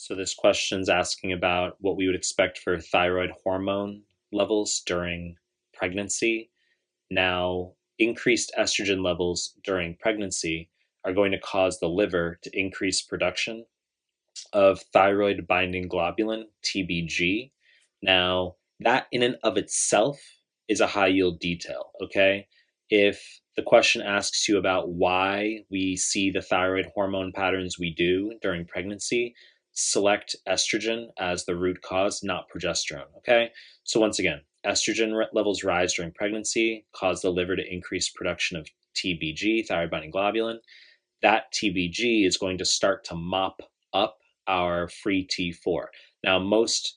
So this question's asking about what we would expect for thyroid hormone levels during pregnancy. Now, increased estrogen levels during pregnancy are going to cause the liver to increase production of thyroid binding globulin, TBG. Now, that in and of itself is a high yield detail, okay? If the question asks you about why we see the thyroid hormone patterns we do during pregnancy, select estrogen as the root cause, not progesterone, okay? So, once again, estrogen levels rise during pregnancy, cause the liver to increase production of TBG, thyroid binding globulin. That TBG is going to start to mop up our free T4. Now, most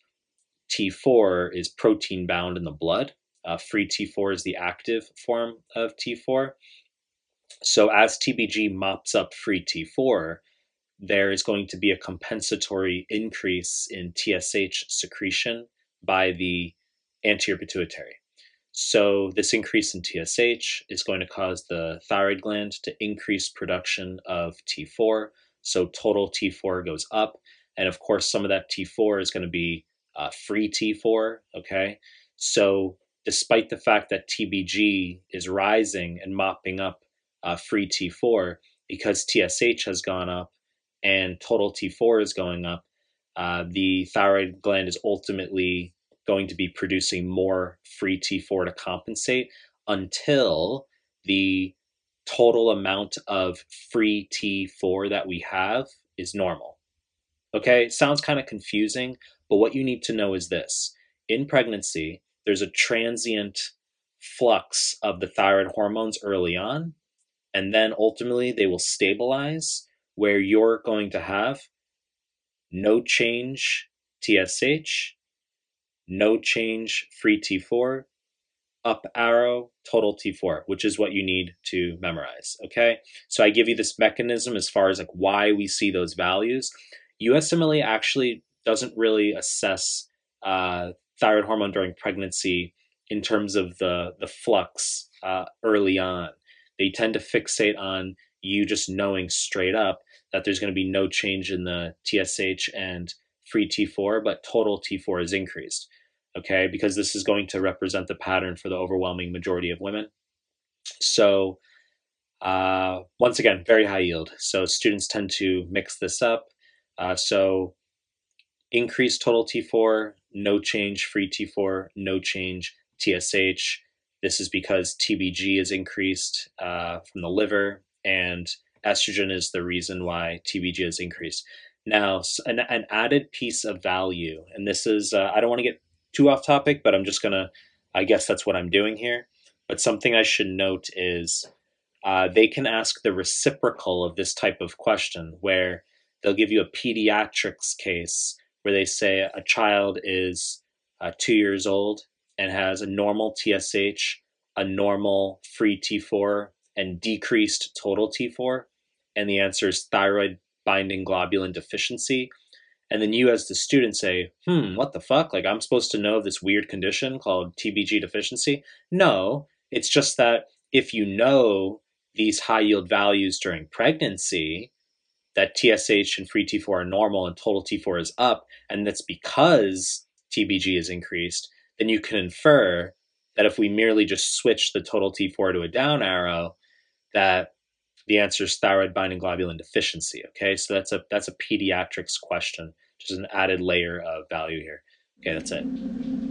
T4 is protein bound in the blood. Free T4 is the active form of T4. So, as TBG mops up free T4, there is going to be a compensatory increase in TSH secretion by the anterior pituitary. So, this increase in TSH is going to cause the thyroid gland to increase production of T4. So, total T4 goes up. And of course, some of that T4 is going to be free T4. Okay. So, despite the fact that TBG is rising and mopping up free T4, because TSH has gone up and total T4 is going up, the thyroid gland is ultimately going to be producing more free T4 to compensate until the total amount of free T4 that we have is normal. Okay, sounds kind of confusing, but what you need to know is this. In pregnancy, there's a transient flux of the thyroid hormones early on, and then ultimately they will stabilize where you're going to have no change TSH, no change free T4, up arrow, total T4, which is what you need to memorize. Okay. So I give you this mechanism as far as like why we see those values. USMLE actually doesn't really assess thyroid hormone during pregnancy in terms of the flux early on. They tend to fixate on you just knowing straight up that there's going to be no change in the TSH and free T4, but total T4 is increased. Okay, because this is going to represent the pattern for the overwhelming majority of women. So, once again, very high yield. So, students tend to mix this up. So, increased total T4, no change free T4, no change TSH. This is because TBG is increased from the liver, and estrogen is the reason why TBG is increased. Now, an added piece of value, and this is, I don't want to get too off topic, but I'm just going to, I guess that's what I'm doing here. But something I should note is they can ask the reciprocal of this type of question where they'll give you a pediatrics case where they say a child is 2 years old and has a normal TSH, a normal free T4, and decreased total T4. And the answer is thyroid binding globulin deficiency. And then you, as the student, say, what the fuck? Like, I'm supposed to know this weird condition called TBG deficiency? No, it's just that if you know these high yield values during pregnancy, that TSH and free T4 are normal and total T4 is up, and that's because TBG is increased, then you can infer that if we merely just switch the total T4 to a down arrow, that the answer is thyroid binding globulin deficiency. Okay, so that's a pediatrics question, just an added layer of value here. Okay, that's it.